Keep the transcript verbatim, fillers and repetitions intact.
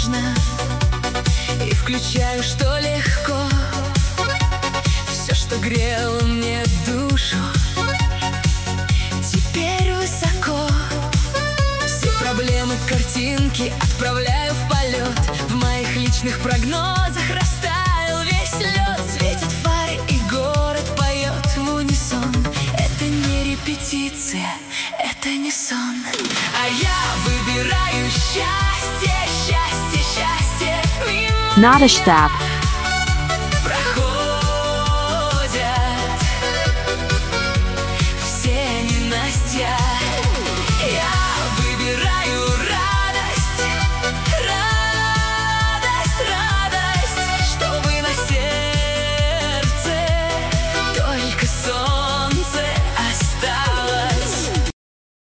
нежно и включаю, что легко, все, что грело мне душу, теперь высоко. Все проблемы, картинки отправляю в полет. В моих личных прогнозах растаял весь лед. Светят фары и город поет в унисон. Это не репетиция, это не сон. А я выбираю счастье, счастье, счастье мимо. Not a stab.